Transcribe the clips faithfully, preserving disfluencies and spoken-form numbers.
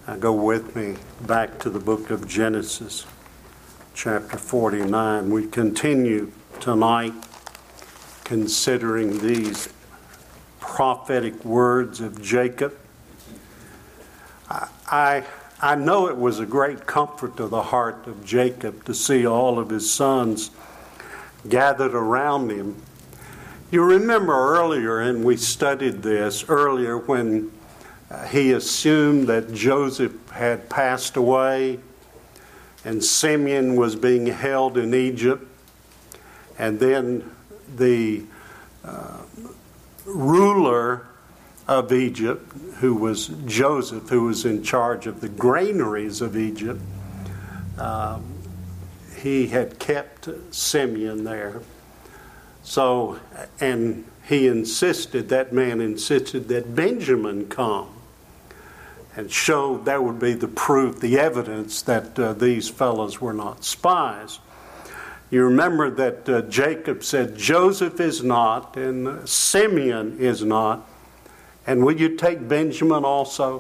Uh, go with me back to the book of Genesis, chapter forty-nine. We continue tonight considering these prophetic words of Jacob. I, I, I know it was a great comfort to the heart of Jacob to see all of his sons gathered around him. You remember earlier, and we studied this earlier, when Uh, he assumed that Joseph had passed away and Simeon was being held in Egypt. And then the uh, ruler of Egypt, who was Joseph, who was in charge of the granaries of Egypt, uh, he had kept Simeon there. So, and he insisted, that man insisted that Benjamin come and showed that would be the proof, the evidence that uh, these fellows were not spies. You remember that uh, Jacob said, Joseph is not and uh, Simeon is not. And will you take Benjamin also?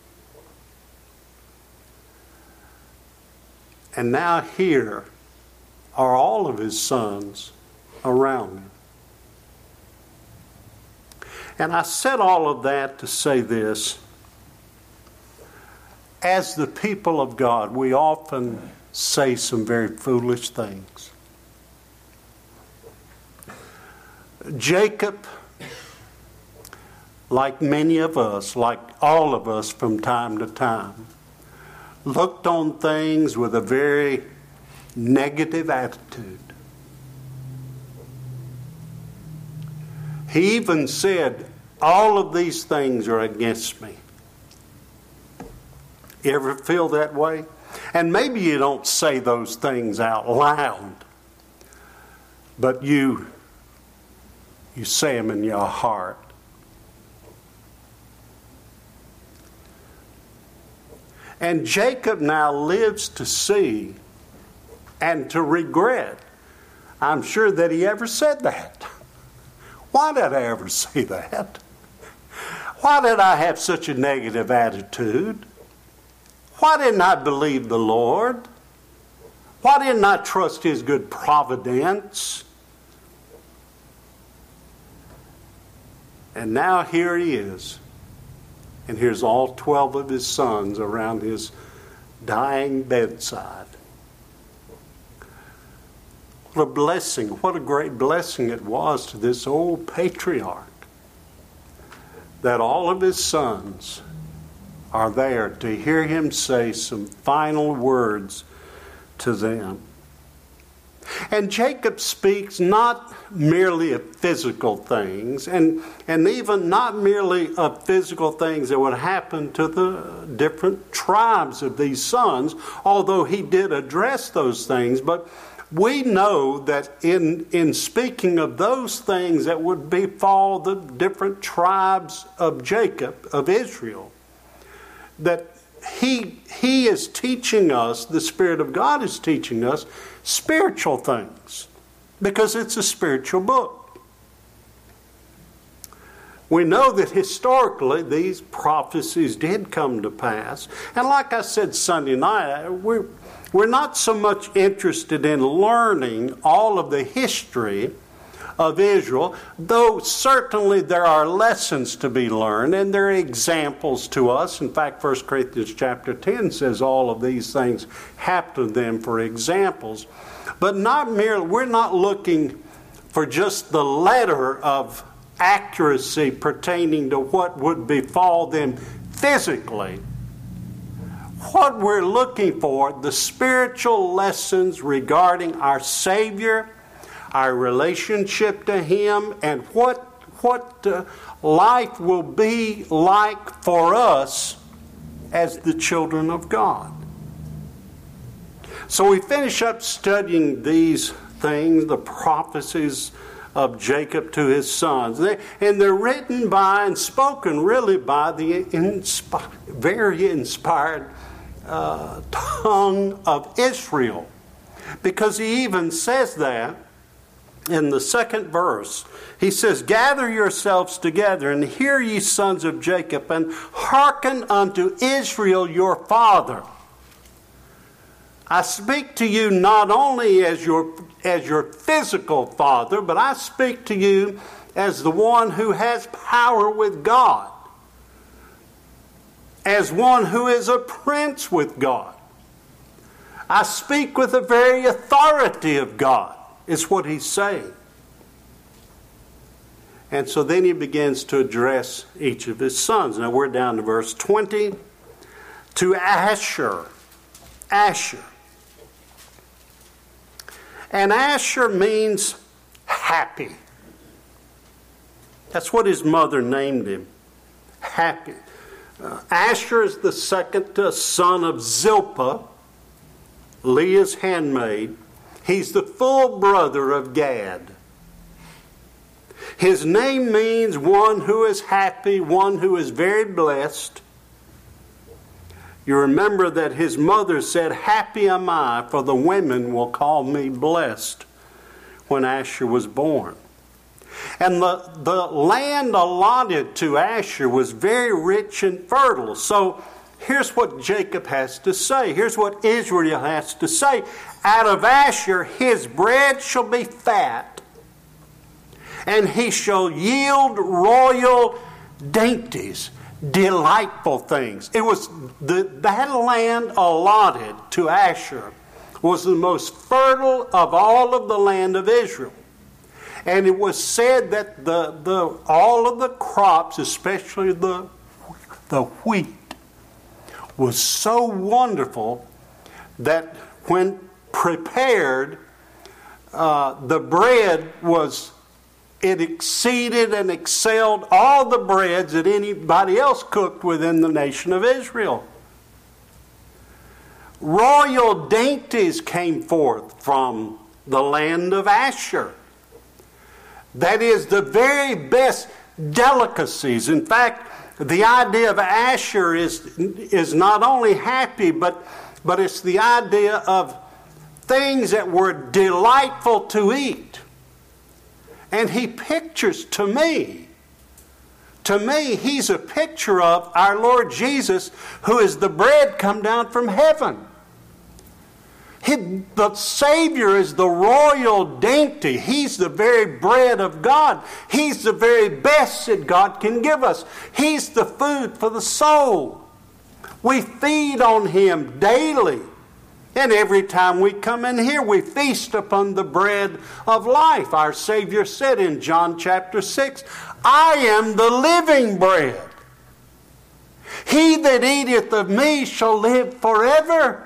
And now here are all of his sons around him. And I said all of that to say this. As the people of God, we often say some very foolish things. Jacob, like many of us, like all of us from time to time, looked on things with a very negative attitude. He even said, all of these things are against me. You ever feel that way? And maybe you don't say those things out loud, but you, you say them in your heart. And Jacob now lives to see and to regret, I'm sure, that he ever said that. Why did I ever say that? Why did I have such a negative attitude? Why didn't I believe the Lord? Why didn't I trust His good providence? And now here he is. And here's all twelve of his sons around his dying bedside. What a blessing, what a great blessing it was to this old patriarch that all of his sons are there to hear him say some final words to them. And Jacob speaks not merely of physical things, and, and even not merely of physical things that would happen to the different tribes of these sons, although he did address those things. But we know that in, in speaking of those things that would befall the different tribes of Jacob, of Israel, that he, he is teaching us, the Spirit of God is teaching us, spiritual things, because it's a spiritual book. We know that historically these prophecies did come to pass. And like I said Sunday night, we're, we're not so much interested in learning all of the history of Israel, though certainly there are lessons to be learned and there are examples to us. In fact, First Corinthians chapter ten says all of these things happen to them for examples. But not merely, we're not looking for just the letter of accuracy pertaining to what would befall them physically. What we're looking for, the spiritual lessons regarding our Savior, our relationship to Him, and what, what uh, life will be like for us as the children of God. So we finish up studying these things, the prophecies of Jacob to his sons. They, and they're written by and spoken really by the inspi- very inspired uh, tongue of Israel. Because he even says that in the second verse, he says, "Gather yourselves together, and hear ye sons of Jacob, and hearken unto Israel your father. I speak to you not only as your, as your physical father, but I speak to you as the one who has power with God, as one who is a prince with God. I speak with the very authority of God," is what he's saying. And so then he begins to address each of his sons. Now we're down to verse twenty. To Asher. Asher. And Asher means happy. That's what his mother named him. Happy. Uh, Asher is the second uh, son of Zilpah, Leah's handmaid. He's the full brother of Gad. His name means one who is happy, one who is very blessed. You remember that his mother said, "Happy am I, for the women will call me blessed," when Asher was born. And the, the land allotted to Asher was very rich and fertile. So here's what Jacob has to say. Here's what Israel has to say. Out of Asher his bread shall be fat, and he shall yield royal dainties, delightful things. It was the, that land allotted to Asher was the most fertile of all of the land of Israel. And it was said that the, the all of the crops, especially the, the wheat, was so wonderful that when prepared, uh, the bread was, it exceeded and excelled all the breads that anybody else cooked within the nation of Israel. Royal dainties came forth from the land of Asher. That is, the very best delicacies. In fact, the idea of Asher is, is not only happy, but, but it's the idea of things that were delightful to eat. And he pictures to me, to me, he's a picture of our Lord Jesus, who is the bread come down from heaven. He, the Savior is the royal dainty. He's the very bread of God. He's the very best that God can give us. He's the food for the soul. We feed on Him daily. And every time we come in here, we feast upon the bread of life. Our Savior said in John chapter six, "I am the living bread. He that eateth of me shall live forever."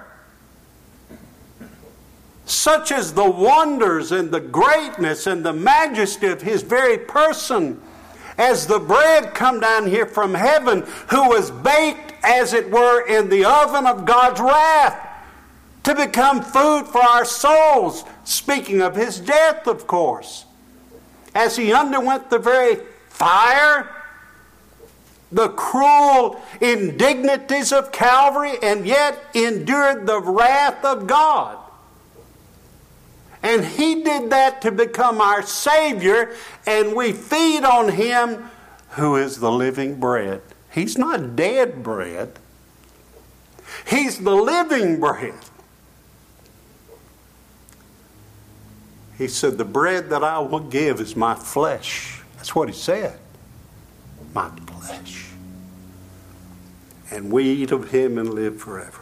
Such is the wonders and the greatness and the majesty of His very person, as the bread come down here from heaven, who was baked, as it were, in the oven of God's wrath, to become food for our souls. Speaking of His death, of course. As He underwent the very fire, the cruel indignities of Calvary, and yet endured the wrath of God. And He did that to become our Savior, and we feed on Him who is the living bread. He's not dead bread. He's the living bread. He said, "The bread that I will give is my flesh." That's what He said. My flesh. And we eat of Him and live forever.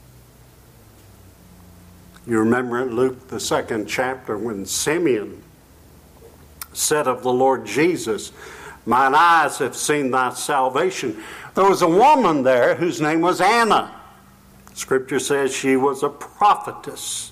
You remember in Luke, the second chapter, when Simeon said of the Lord Jesus, "Mine eyes have seen thy salvation." There was a woman there whose name was Anna. Scripture says she was a prophetess.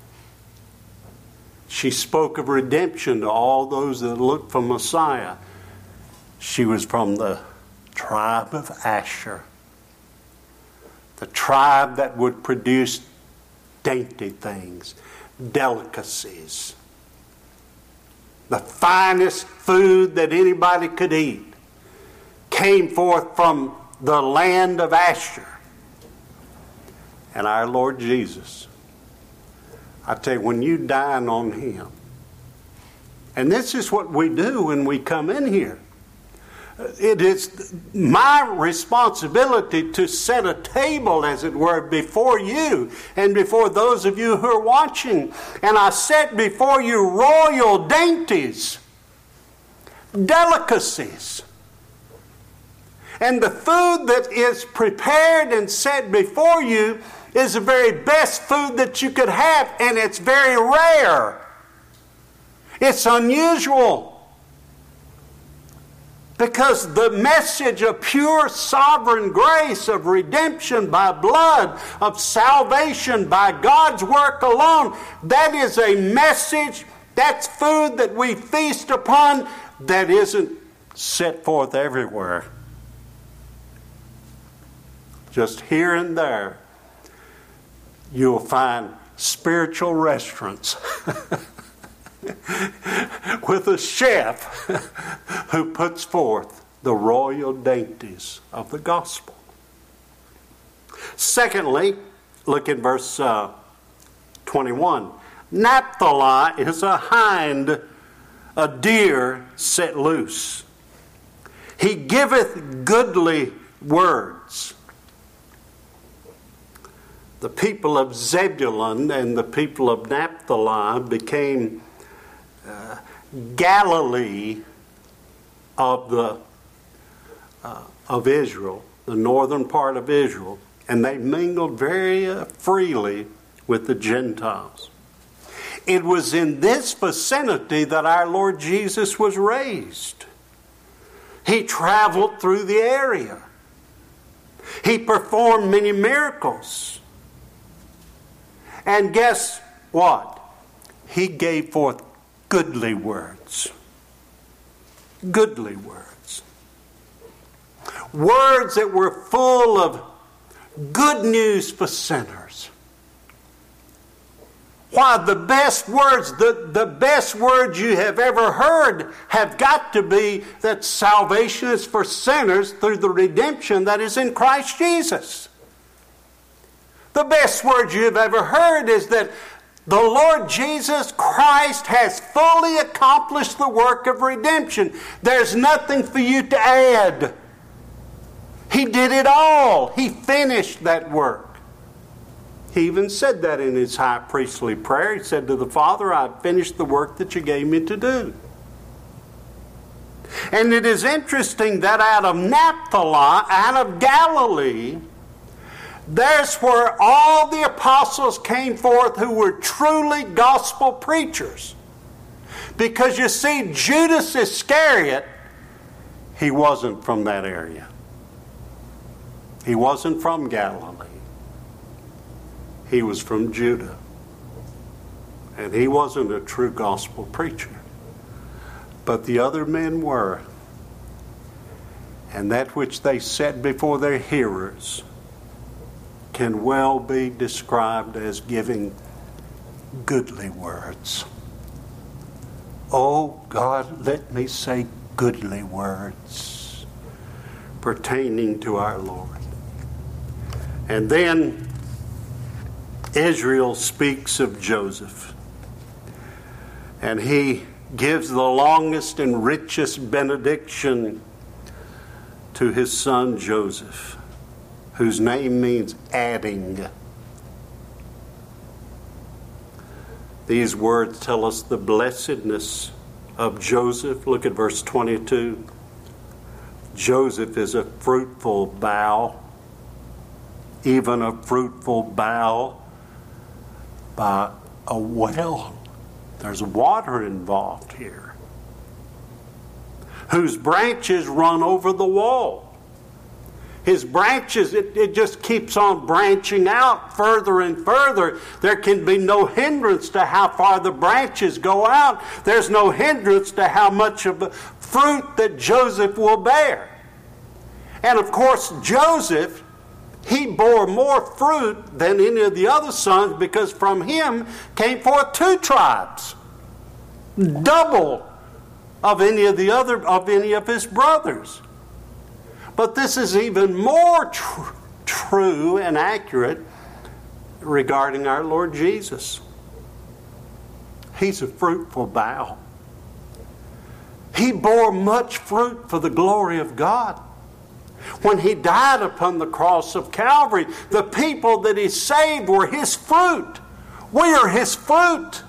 She spoke of redemption to all those that looked for Messiah. She was from the tribe of Asher, the tribe that would produce dainty things, delicacies, the finest food that anybody could eat came forth from the land of Asher. And our Lord Jesus, I tell you, when you dine on Him, And this is what we do when we come in here. It is my responsibility to set a table, as it were, before you and before those of you who are watching. And I set before you royal dainties, delicacies. And the food that is prepared and set before you is the very best food that you could have, and it's very rare. It's unusual. Because the message of pure sovereign grace, of redemption by blood, of salvation by God's work alone, that is a message, that's food that we feast upon that isn't set forth everywhere. Just here and there, you'll find spiritual restaurants with a chef who puts forth the royal dainties of the gospel. Secondly, look at verse uh, twenty-one. Naphtali is a hind, a deer set loose. He giveth goodly words. The people of Zebulun and the people of Naphtali became uh, Galilee of the uh, of Israel, the northern part of Israel, and they mingled very uh, freely with the Gentiles. It was in this vicinity that our Lord Jesus was raised. He traveled through the area. He performed many miracles. And guess what? He gave forth goodly words. Goodly words. Words that were full of good news for sinners. Why, the best words, the, the best words you have ever heard have got to be that salvation is for sinners through the redemption that is in Christ Jesus. The best word you have ever heard is that the Lord Jesus Christ has fully accomplished the work of redemption. There's nothing for you to add. He did it all. He finished that work. He even said that in his high priestly prayer. He said to the Father, I've finished the work that you gave me to do. And it is interesting that out of Naphtali, out of Galilee, there's where all the apostles came forth who were truly gospel preachers. Because you see, Judas Iscariot, he wasn't from that area. He wasn't from Galilee. He was from Judah. And he wasn't a true gospel preacher. But the other men were. And that which they set before their hearers can well be described as giving goodly words. Oh God, let me say goodly words pertaining to our Lord. And then Israel speaks of Joseph. And he gives the longest and richest benediction to his son Joseph, whose name means adding. These words tell us the blessedness of Joseph. Look at verse twenty-two. Joseph is a fruitful bough, even a fruitful bough by a well. There's water involved here. Whose branches run over the wall. His branches, it, it just keeps on branching out further and further. There can be no hindrance to how far the branches go out. There's no hindrance to how much of the fruit that Joseph will bear. And of course, Joseph, he bore more fruit than any of the other sons because from him came forth two tribes. Double of any of the other, of any of his brothers. But this is even more tr- true and accurate regarding our Lord Jesus. He's a fruitful bough. He bore much fruit for the glory of God. When he died upon the cross of Calvary, the people that he saved were his fruit. We are his fruit.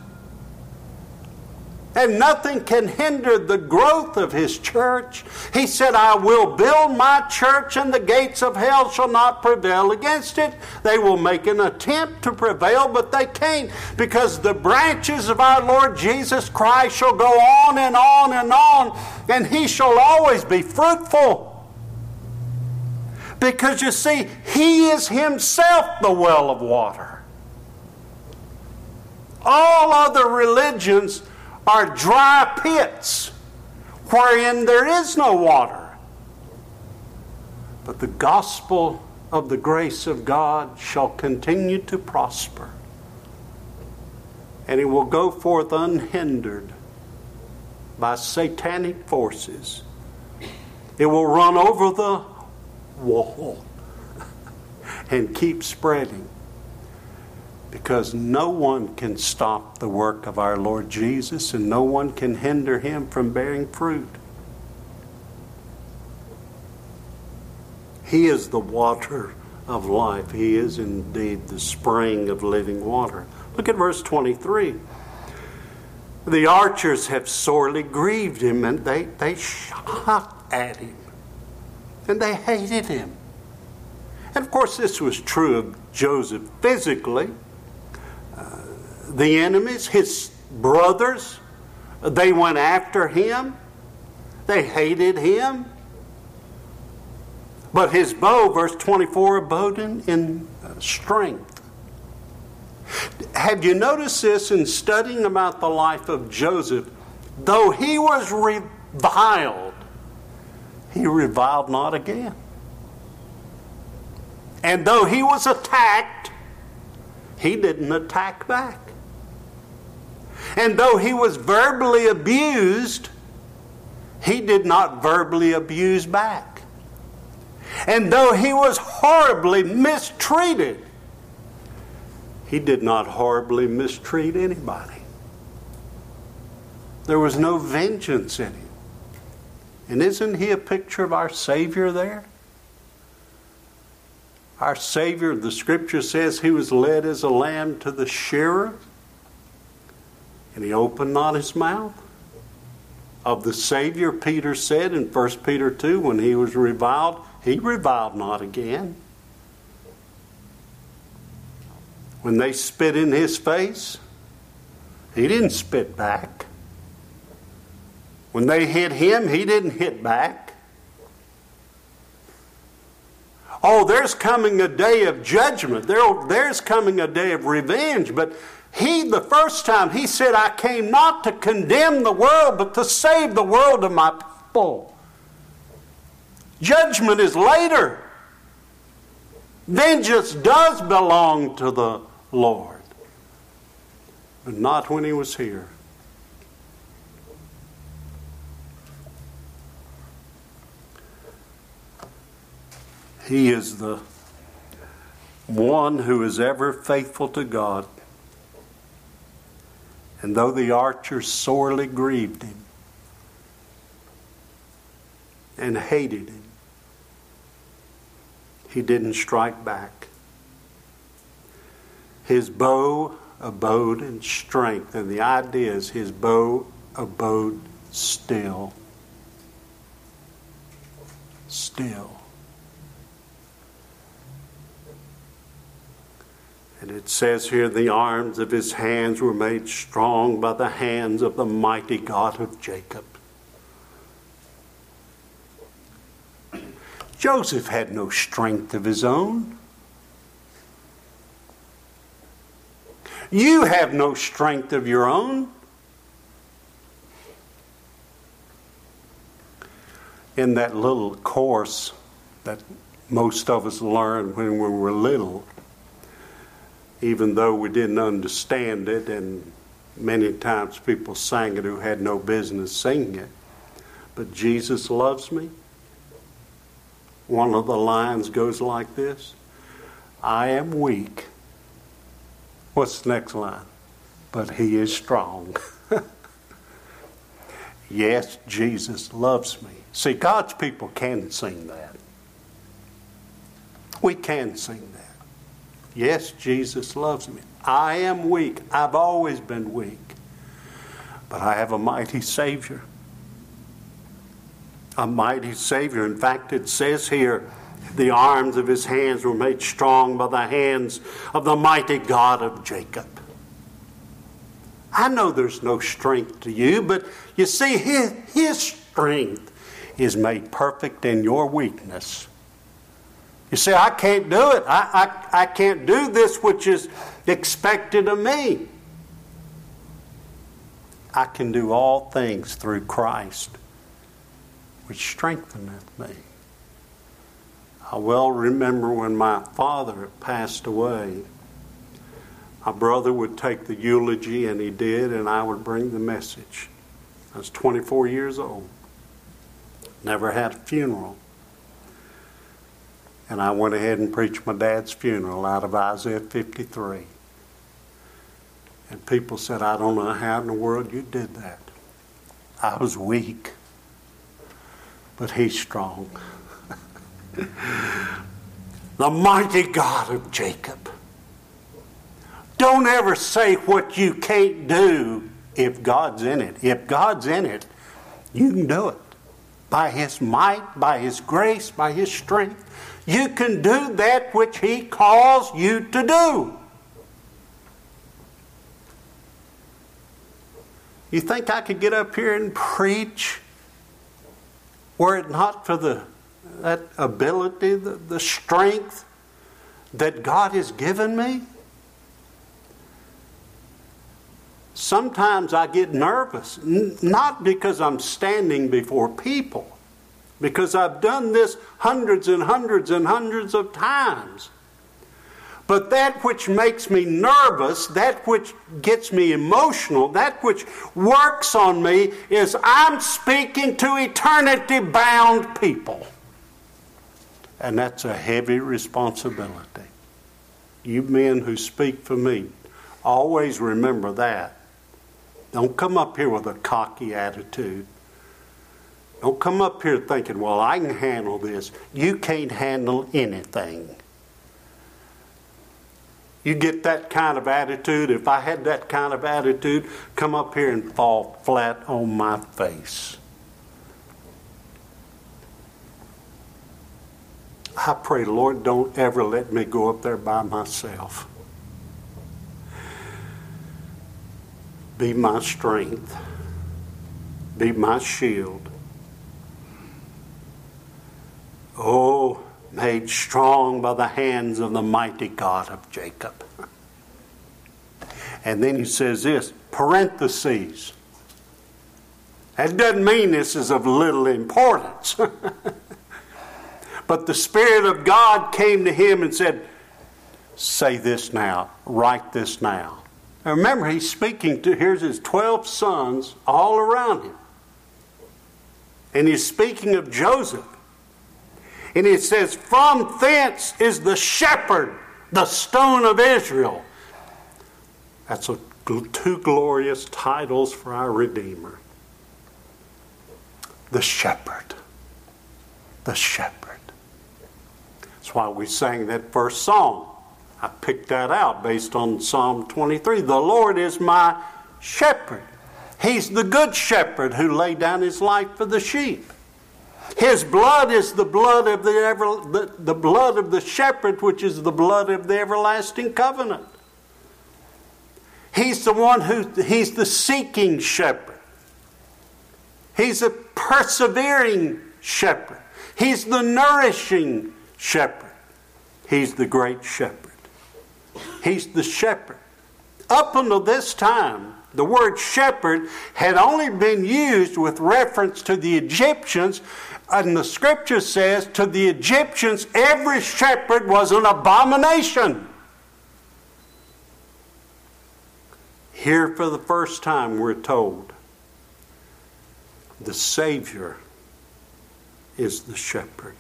And nothing can hinder the growth of his church. He said, I will build my church and the gates of hell shall not prevail against it. They will make an attempt to prevail, but they can't, because the branches of our Lord Jesus Christ shall go on and on and on, and he shall always be fruitful. Because you see, he is himself the well of water. All other religions are dry pits wherein there is no water. But the gospel of the grace of God shall continue to prosper. And it will go forth unhindered by satanic forces. It will run over the wall and keep spreading. Because no one can stop the work of our Lord Jesus, and no one can hinder him from bearing fruit. He is the water of life. He is indeed the spring of living water. Look at verse twenty-three. The archers have sorely grieved him, and they, they shot at him, and they hated him. And of course this was true of Joseph physically. The enemies, his brothers, they went after him. They hated him. But his bow, verse twenty-four, abode in, in strength. Have you noticed this in studying about the life of Joseph? Though he was reviled, he reviled not again. And though he was attacked, he didn't attack back. And though he was verbally abused, he did not verbally abuse back. And though he was horribly mistreated, he did not horribly mistreat anybody. There was no vengeance in him. And isn't he a picture of our Savior there? Our Savior, the Scripture says, he was led as a lamb to the shearer, and he opened not his mouth. Of the Savior, Peter said in First Peter two, when he was reviled, he reviled not again. When they spit in his face, he didn't spit back. When they hit him, he didn't hit back. Oh, there's coming a day of judgment. There, there's coming a day of revenge. But he, the first time, he said, I came not to condemn the world, but to save the world of my people. Judgment is later. Vengeance does belong to the Lord, but not when he was here. He is the one who is ever faithful to God. And though the archers sorely grieved him and hated him, he didn't strike back. His bow abode in strength, and the idea is his bow abode still. Still. And it says here, the arms of his hands were made strong by the hands of the mighty God of Jacob. Joseph had no strength of his own. You have no strength of your own. In that little course that most of us learned when we were little, even though we didn't understand it, and many times people sang it who had no business singing it. But Jesus loves me. One of the lines goes like this: I am weak. What's the next line? But he is strong. Yes, Jesus loves me. See, God's people can sing that. We can sing that. Yes, Jesus loves me. I am weak. I've always been weak. But I have a mighty Savior. A mighty Savior. In fact, it says here, the arms of his hands were made strong by the hands of the mighty God of Jacob. I know there's no strength to you, but you see, his, his strength is made perfect in your weakness. You say, I can't do it. I, I, I can't do this which is expected of me. I can do all things through Christ, which strengtheneth me. I well remember when my father passed away, my brother would take the eulogy, and he did, and I would bring the message. I was twenty-four years old. Never had a funeral. And I went ahead and preached my dad's funeral out of Isaiah fifty-three. And people said, I don't know how in the world you did that. I was weak, but he's strong. The mighty God of Jacob. Don't ever say what you can't do if God's in it. If God's in it, you can do it. By his might, by his grace, by his strength, you can do that which he calls you to do. You think I could get up here and preach were it not for the that ability, the, the strength that God has given me? Sometimes I get nervous, n- not because I'm standing before people, because I've done this hundreds and hundreds and hundreds of times. But that which makes me nervous, that which gets me emotional, that which works on me is I'm speaking to eternity-bound people. And that's a heavy responsibility. You men who speak for me, always remember that. Don't come up here with a cocky attitude. Don't come up here thinking, well, I can handle this. You can't handle anything. You get that kind of attitude, if I had that kind of attitude, come up here and fall flat on my face. I pray, Lord, don't ever let me go up there by myself. Be my strength. Be my shield. Oh, made strong by the hands of the mighty God of Jacob. And then he says this, parentheses. That doesn't mean this is of little importance. But the Spirit of God came to him and said, say this now, write this now. Now remember, he's speaking to, here's his twelve sons all around him. And he's speaking of Joseph. And it says, from thence is the shepherd, the stone of Israel. That's a, two glorious titles for our Redeemer. The shepherd. The shepherd. That's why we sang that first song. I picked that out based on Psalm twenty-three. The Lord is my shepherd. He's the good shepherd who laid down his life for the sheep. His blood is the blood of the, ever, the, the blood of the shepherd, which is the blood of the everlasting covenant. He's the one who, he's the seeking shepherd. He's a persevering shepherd. He's the nourishing shepherd. He's the great shepherd. He's the shepherd. Up until this time, the word shepherd had only been used with reference to the Egyptians, and the scripture says to the Egyptians, every shepherd was an abomination. Here for the first time we're told the Savior is the shepherd,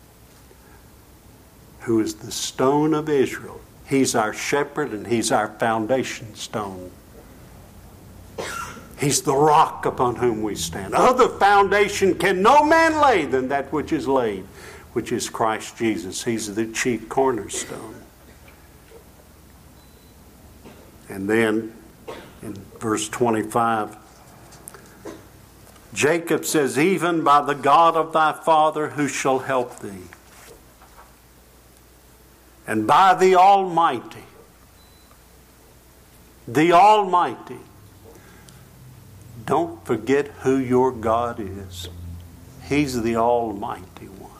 who is the stone of Israel. He's our shepherd and he's our foundation stone. He's the rock upon whom we stand. Other foundation can no man lay than that which is laid, which is Christ Jesus. He's the chief cornerstone. And then in verse twenty-five, Jacob says, even by the God of thy father who shall help thee, and by the Almighty, the Almighty. Don't forget who your God is. He's the Almighty One.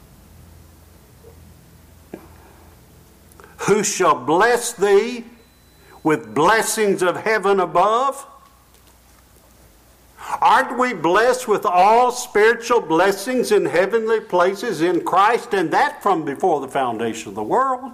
Who shall bless thee with blessings of heaven above? Aren't we blessed with all spiritual blessings in heavenly places in Christ, and that from before the foundation of the world?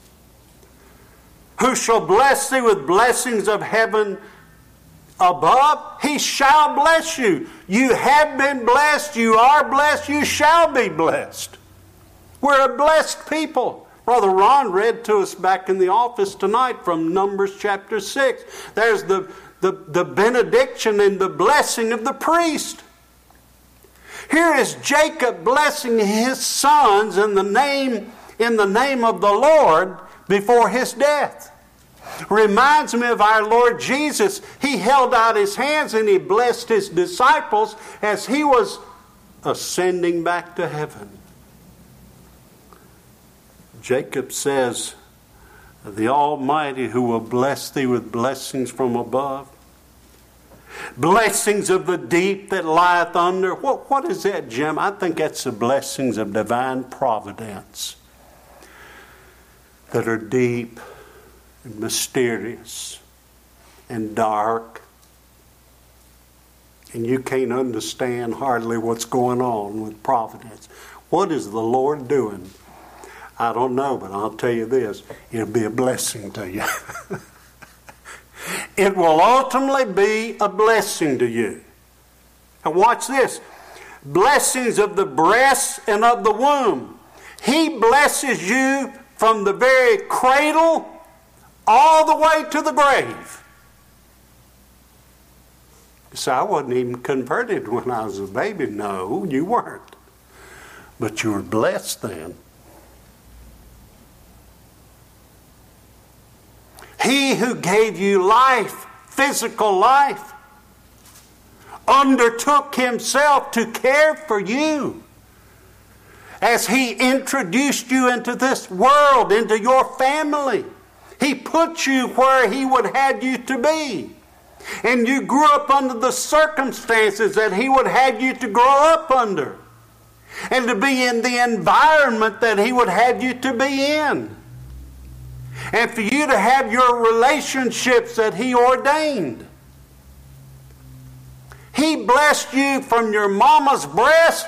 Who shall bless thee with blessings of heaven above? He shall bless you. You have been blessed. You are blessed. You shall be blessed. We're a blessed people. Brother Ron read to us back in the office tonight from Numbers chapter six. There's the, the, the benediction and the blessing of the priest. Here is Jacob blessing his sons in the name, in the name of the Lord before his death. Reminds me of our Lord Jesus. He held out his hands and he blessed his disciples as he was ascending back to heaven. Jacob says, the Almighty who will bless thee with blessings from above, blessings of the deep that lieth under. What, what is that, Jim? I think that's the blessings of divine providence that are deep and mysterious and dark, and you can't understand hardly what's going on with providence. What is the Lord doing? I don't know, but I'll tell you this, it'll be a blessing to you. It will ultimately be a blessing to you. And watch this. Blessings of the breast and of the womb. He blesses you from the very cradle all the way to the grave. So I wasn't even converted when I was a baby. No, you weren't. But you were blessed then. He who gave you life, physical life, undertook himself to care for you as he introduced you into this world, into your family. He put you where he would have you to be. And you grew up under the circumstances that he would have you to grow up under. And to be in the environment that he would have you to be in. And for you to have your relationships that he ordained. He blessed you from your mama's breast.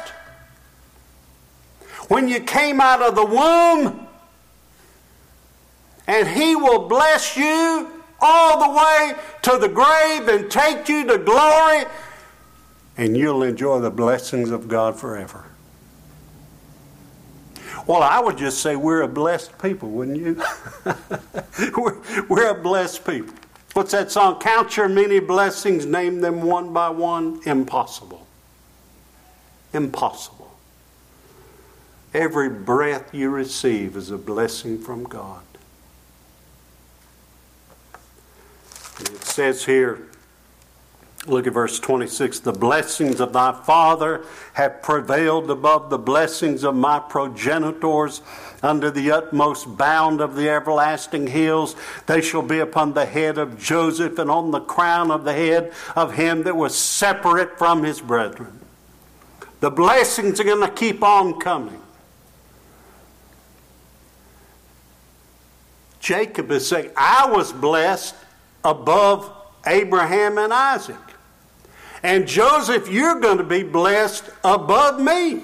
When you came out of the womb. And he will bless you all the way to the grave and take you to glory. And you'll enjoy the blessings of God forever. Well, I would just say we're a blessed people, wouldn't you? we're, we're a blessed people. What's that song? Count your many blessings, name them one by one. Impossible. Impossible. Every breath you receive is a blessing from God. And it says here, look at verse twenty-six. The blessings of thy father have prevailed above the blessings of my progenitors under the utmost bound of the everlasting hills. They shall be upon the head of Joseph and on the crown of the head of him that was separate from his brethren. The blessings are going to keep on coming. Jacob is saying, I was blessed above Abraham and Isaac. And Joseph, you're going to be blessed above me.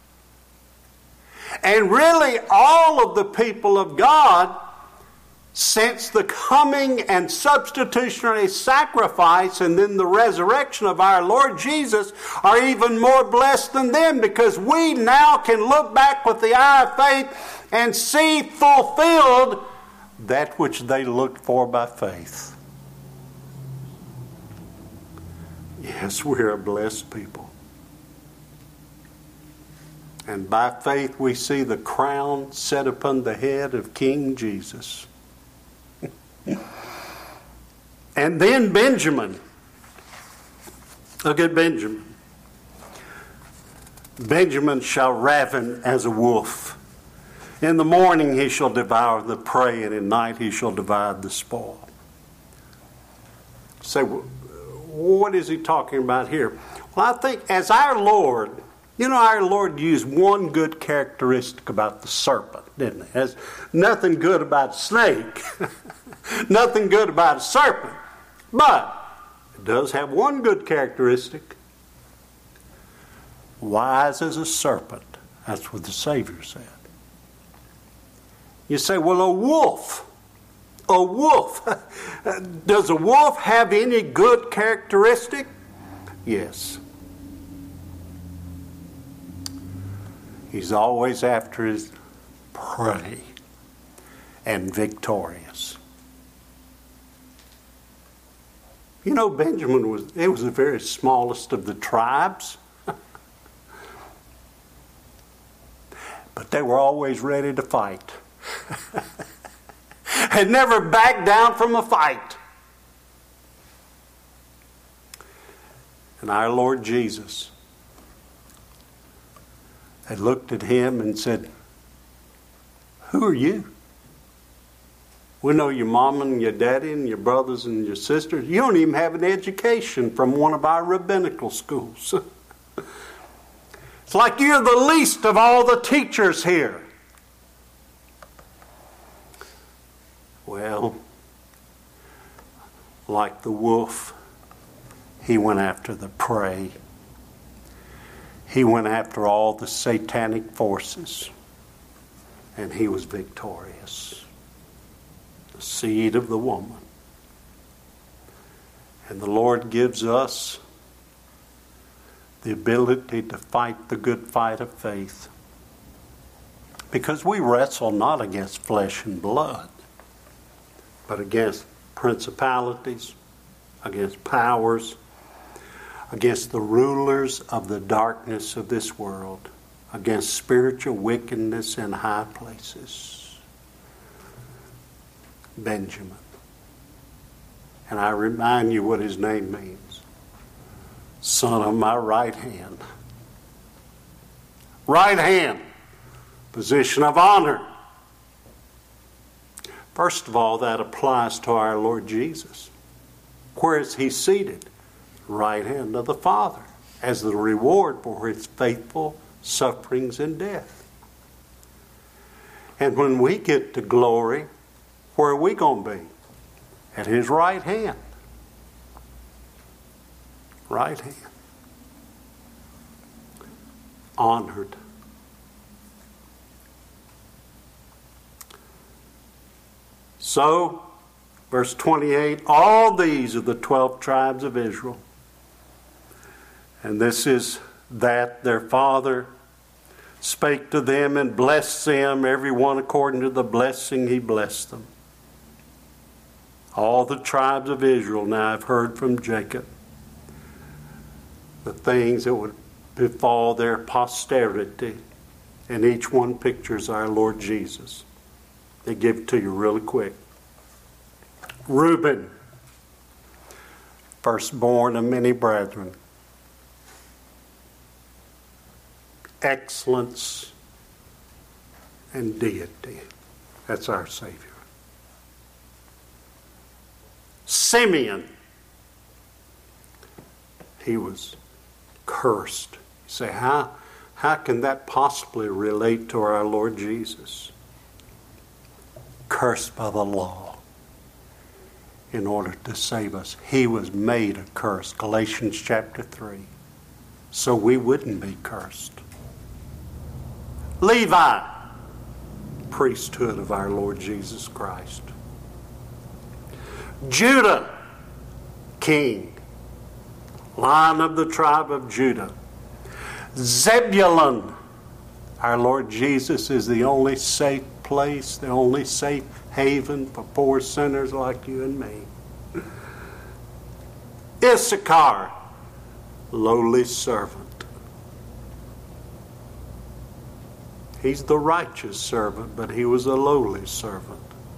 And really, all of the people of God, since the coming and substitutionary sacrifice and then the resurrection of our Lord Jesus, are even more blessed than them, because we now can look back with the eye of faith and see fulfilled that which they looked for by faith. Yes, we're a blessed people. And by faith we see the crown set upon the head of King Jesus. And then Benjamin. Look at Benjamin. Benjamin shall raven as a wolf. In the morning he shall devour the prey, and at night he shall divide the spoil. Say, what is he talking about here? Well, I think as our Lord, you know, our Lord used one good characteristic about the serpent, didn't he? There's nothing good about a snake, nothing good about a serpent, but it does have one good characteristic. Wise as a serpent. That's what the Savior said. You say, well, a wolf. A wolf. Does a wolf have any good characteristic? Yes. He's always after his prey and victorious. You know, Benjamin was, it was the very smallest of the tribes. But they were always ready to fight. Had never backed down from a fight. And our Lord Jesus had looked at him and said, who are you? We know your mom and your daddy and your brothers and your sisters. You don't even have an education from one of our rabbinical schools. It's like you're the least of all the teachers here. Well, like the wolf, he went after the prey. He went after all the satanic forces, and he was victorious. The seed of the woman. And the Lord gives us the ability to fight the good fight of faith. Because we wrestle not against flesh and blood, but against principalities, against powers, against the rulers of the darkness of this world, against spiritual wickedness in high places. Benjamin. And I remind you what his name means. Son of my right hand. Right hand. Position of honor. First of all, that applies to our Lord Jesus. Where is he seated? Right hand of the Father, as the reward for his faithful sufferings and death. And when we get to glory, where are we going to be? At his right hand. Right hand. Honored. So, verse twenty-eight, all these are the twelve tribes of Israel. And this is that their father spake to them and blessed them, every one according to the blessing he blessed them. All the tribes of Israel now have heard from Jacob the things that would befall their posterity. And each one pictures our Lord Jesus. They give it to you really quick. Reuben, firstborn of many brethren. Excellence and deity. That's our Savior. Simeon, he was cursed. You say, how, how can that possibly relate to our Lord Jesus? Cursed by the law in order to save us. He was made a curse. Galatians chapter three. So we wouldn't be cursed. Levi, priesthood of our Lord Jesus Christ. Judah, king, Lion of the tribe of Judah. Zebulun, our Lord Jesus is the only safe place, the only safe haven for poor sinners like you and me. Issachar, lowly servant. He's the righteous servant, but he was a lowly servant.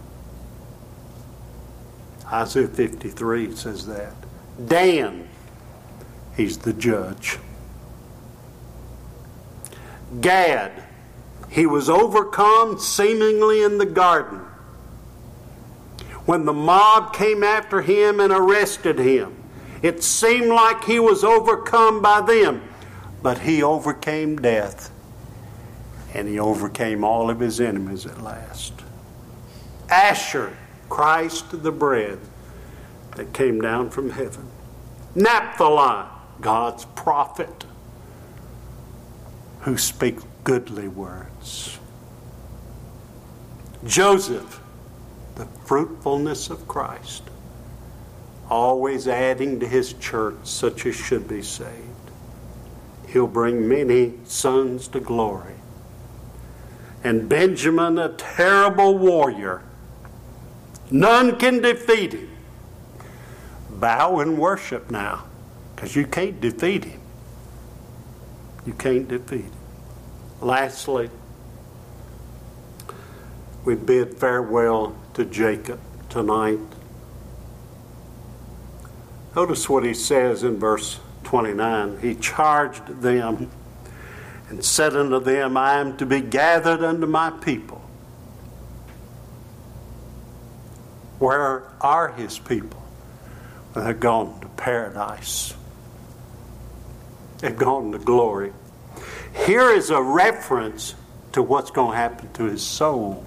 Isaiah fifty-three says that. Dan, he's the judge. Gad, he was overcome seemingly in the garden when the mob came after him and arrested him. It seemed like he was overcome by them, but he overcame death, and he overcame all of his enemies at last. Asher, Christ the bread that came down from heaven. Naphtali, God's prophet who speaks goodly words. Joseph, the fruitfulness of Christ, always adding to his church such as should be saved. He'll bring many sons to glory. And Benjamin, a terrible warrior. None can defeat him. Bow and worship now, because you can't defeat him. You can't defeat him. Lastly, we bid farewell to Jacob tonight. Notice what he says in verse twenty-nine. He charged them and said unto them, I am to be gathered unto my people. Where are his people? Well, they've gone to paradise. They've gone to glory. Here is a reference to what's going to happen to his soul.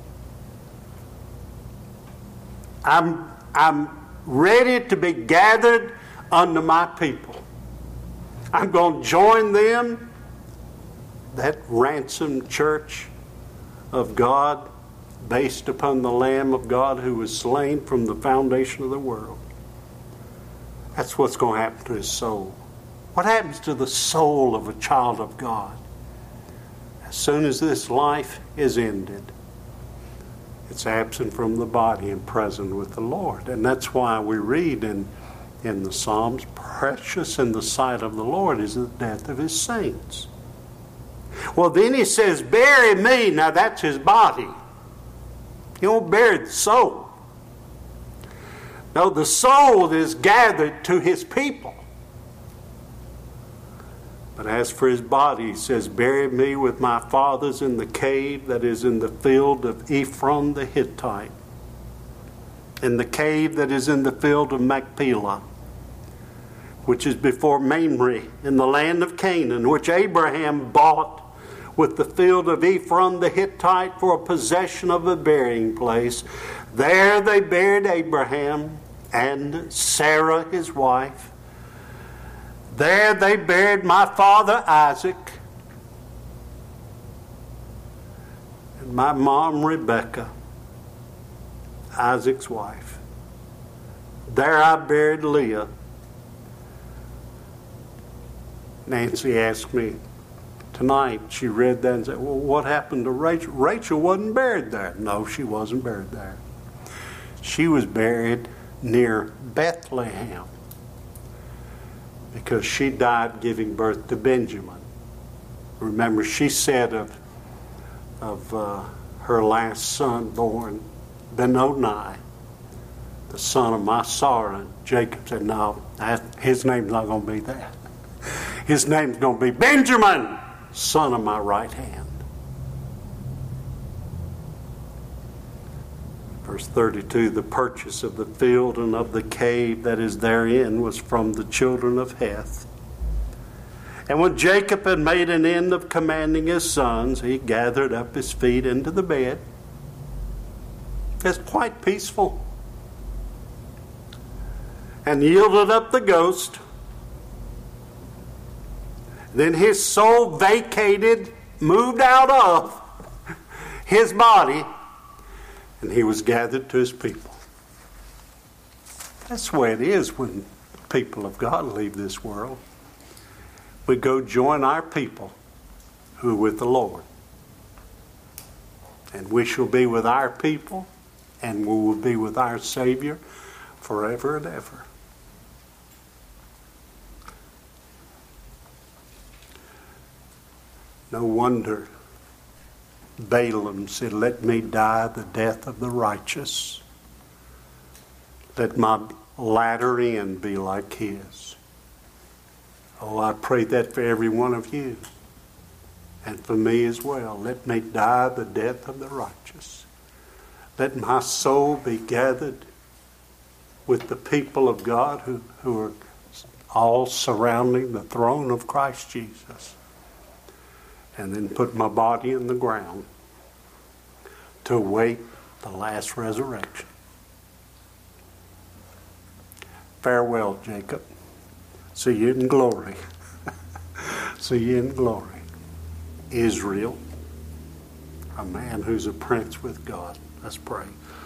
I'm, I'm ready to be gathered unto my people. I'm going to join them, that ransomed church of God, based upon the Lamb of God who was slain from the foundation of the world. That's what's going to happen to his soul. What happens to the soul of a child of God? As soon as this life is ended, it's absent from the body and present with the Lord. And that's why we read in, in the Psalms, precious in the sight of the Lord is the death of his saints. Well, then he says, bury me. Now that's his body. He won't bury the soul. No, the soul is gathered to his people. But as for his body, he says, bury me with my fathers in the cave that is in the field of Ephron the Hittite, in the cave that is in the field of Machpelah, which is before Mamre, in the land of Canaan, which Abraham bought with the field of Ephron the Hittite for a possession of a burying place. There they buried Abraham and Sarah his wife. There they buried my father Isaac and my mom Rebekah, Isaac's wife. There I buried Leah. Nancy asked me tonight, she read that and said, well, what happened to Rachel? Rachel wasn't buried there. No, she wasn't buried there. She was buried near Bethlehem because she died giving birth to Benjamin. Remember, she said of, of uh, her last son born, Benoni, the son of my sorrow. And Jacob said, no, that, his name's not going to be that. His name's going to be Benjamin, son of my right hand. Verse thirty-two, the purchase of the field and of the cave that is therein was from the children of Heth. And when Jacob had made an end of commanding his sons, he gathered up his feet into the bed. It's quite peaceful. And yielded up the ghost. Then his soul vacated, moved out of his body, and he was gathered to his people. That's the way it is when people of God leave this world. We go join our people who are with the Lord. And we shall be with our people, and we will be with our Savior forever and ever. No wonder Balaam said, let me die the death of the righteous. Let my latter end be like his. Oh, I pray that for every one of you. And for me as well. Let me die the death of the righteous. Let my soul be gathered with the people of God who, who are all surrounding the throne of Christ Jesus. And then put my body in the ground to await the last resurrection. Farewell, Jacob. See you in glory. See you in glory. Israel, a man who's a prince with God. Let's pray.